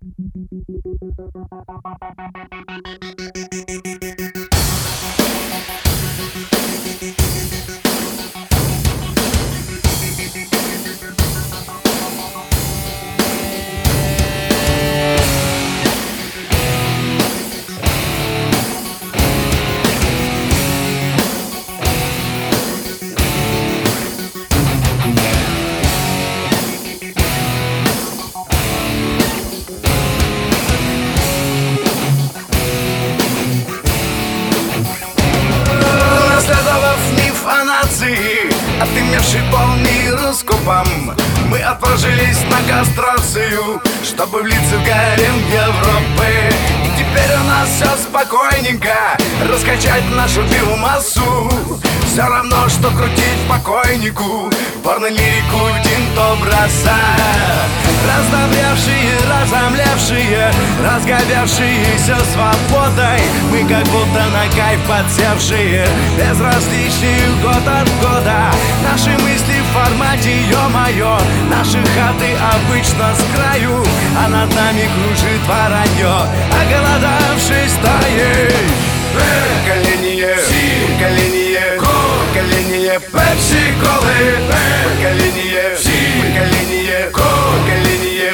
Отымевший полмира скопом, мы отложились на кастрацию, чтобы влиться в гарем Европы. И теперь у нас все спокойненько, раскачать нашу биомассу. Все равно, что крутить покойнику порно-лирику Тинто Брасса. Раздобревшие, разомлевшие, разговевшиеся свободой, мы как будто на кайф подсевшие, безразличные год от года. Наши мысли в формате ё-моё, наши хаты обычно с краю, а над нами кружит воронье, оголодавшей стаей. Поколение, поколение, поколение пепси-колы, поколение, поколение, поколение,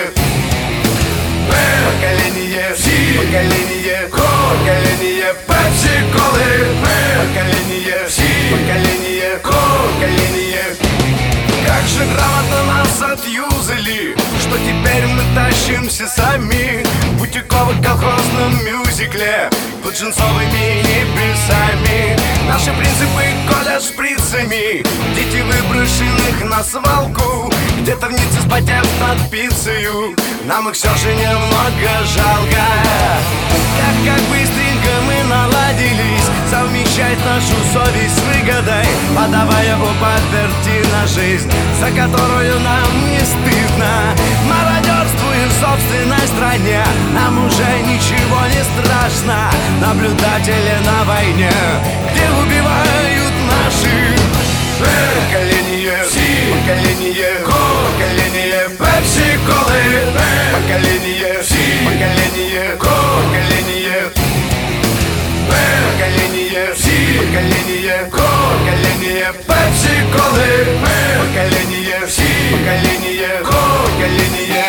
поколение, поколение, поколение пепси-колы, поколение, поколение, поколение. Как же грамотно нас отюзали, что теперь мы тащимся сами в бутиково-колхозном мюзикле под джинсовыми небесами. Наши принципы колят шприцами, дети выброшенных на свалку, где-то в Ницце спотев над пиццею. Нам их все же немного жалко. Как быстренько мы наладились совмещать нашу совесть с выгодой, подавая у паперти на жизнь, за которую нам не стыдно. Мародерствуем в собственной стране, нам уже ничего не страшно. Наблюдатели на войне, где убивают наших. Поколение, поколение, поколение пепси-колы, поколение, поколение, поколение, поколение, поколение, поколение пепси-колы, поколение, поколение, поколение.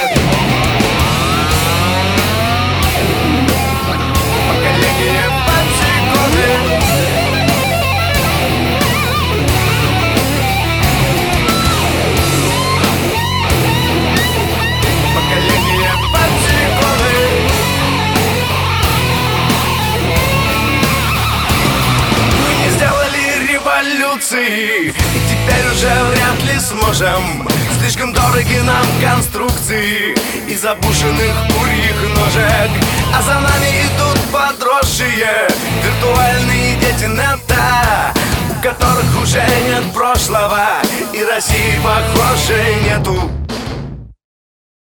Поколение пепси-колы. И теперь уже вряд ли сможем. Слишком дороги нам конструкции из забушенных курьих ножек. А за нами идут подросшие виртуальные дети нета, у которых уже нет прошлого и России, похоже, нету.